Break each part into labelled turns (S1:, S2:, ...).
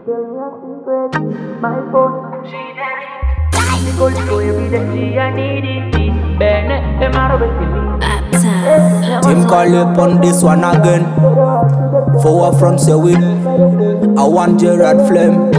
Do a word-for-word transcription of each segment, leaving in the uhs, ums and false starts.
S1: tell me a secret, my phone. She Nico, Nico, every day she a need it. Bene, e maro bekili.
S2: Team call up on this one again. Forward from Sewin. I want Gerard Flem.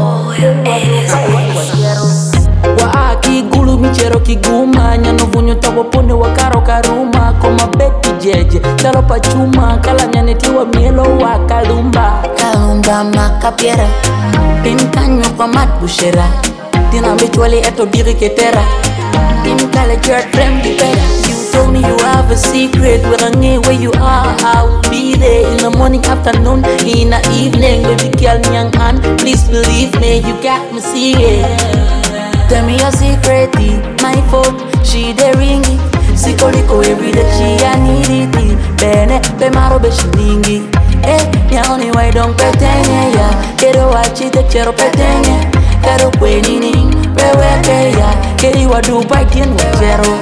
S3: Waaki gulu michero kiguma nyano vunyo tabo pone wakaro karuma koma beti jeje taro pachuma kala nyanetiwa mielo wakalumba kalumba makapiera pinkanyo kwa matbushera tina michwali eto diri ketera tim kala jer trem di better. You told me you have a secret where I know where you are. I will be there in the morning, afternoon, in the evening. Baby girl nyang an, please believe me, you got me singing. Tell me your secret, my phone, she de ringi. Siko liko everyday, she a need it. Bene, be maro be shilingi. Eh, ya only way don't pretend, ya. Kero wachi de chero petenge. Kero kwe nini, wewe ke ya. Keri wa Dubai tien wa chero.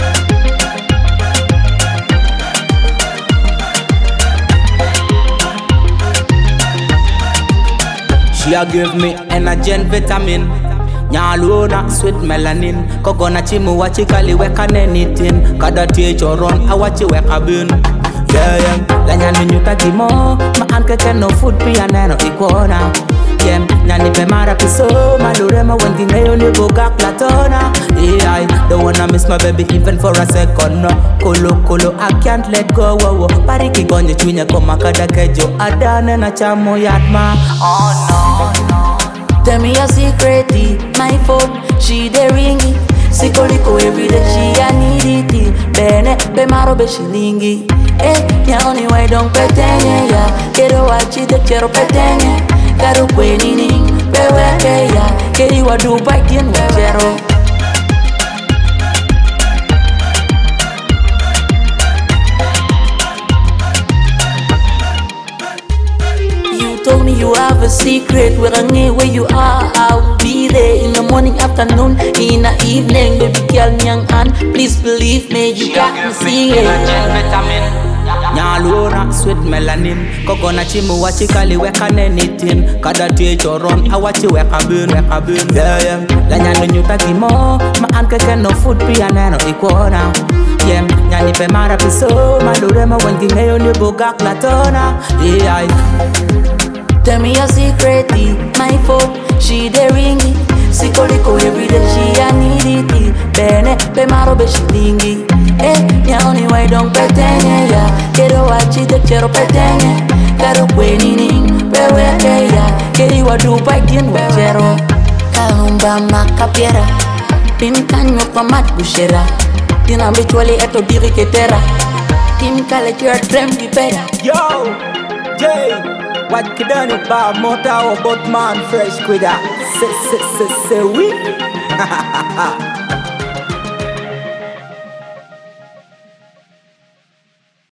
S2: She a give me energy and vitamin. Nyalona sweet melanin. Kogona chimu wachikali weka anything. Kada teacher run awachi weka bin. Yeah yeah. Lanya nunyuta kimo. Ma anke keno food pi aneno ikona. Yeah. Nyani pe mara piso. Malurema wengi ngayo ni boga platona. Yeah I don't wanna miss my baby even for a second. No. Kolo kolo I can't let go. Wo wo. Pariki gonye chwinya koma kada kejo. Adane na chamo yatma. Oh no no.
S3: Tell me your secret, my phone, she de ringi. Siko liko everyday, she a need it. Bene, be maro be shilingi. Eh, ya only way don't pretend, ya. Kero wachi de chero petenge. Karo kwe nini, wewe ke ya. Keri wa Dubai tien wa chero. Told me you have a secret where I know where you are. I will be there in the morning, afternoon, in the evening. Baby girl, young and please believe me, you got me singing.
S2: Nyalona sweet melanin. Kogona chimu wachikali weka anything. Kada teacher run awachi weka bin weka bin. Yeah yeah. Lanya nunyuta kimo. Ma anke keno food pi aneno ikona. Yeah. Nyani pe mara piso. Malurema wengi ngayo ni boga platona. Yeah.
S3: Tell me your secret, my phone, she de ringi. Siko liko everyday, she a need it. Bene, be maro be shilingi. Eh, ya only way don't pretend, ya. Kero wachi de chero petenge. Karo kwe nini, wewe ke ya. Keri wa Dubai tien wa chero. Kalumba makapiera. Pinkanyo kwa matbushera. Tina michwali eto diri ketera. Tim kale jer trem di better.
S2: Yo, Jay. What could done it by motor or boat man fresh with that? Say, say, say, say, we.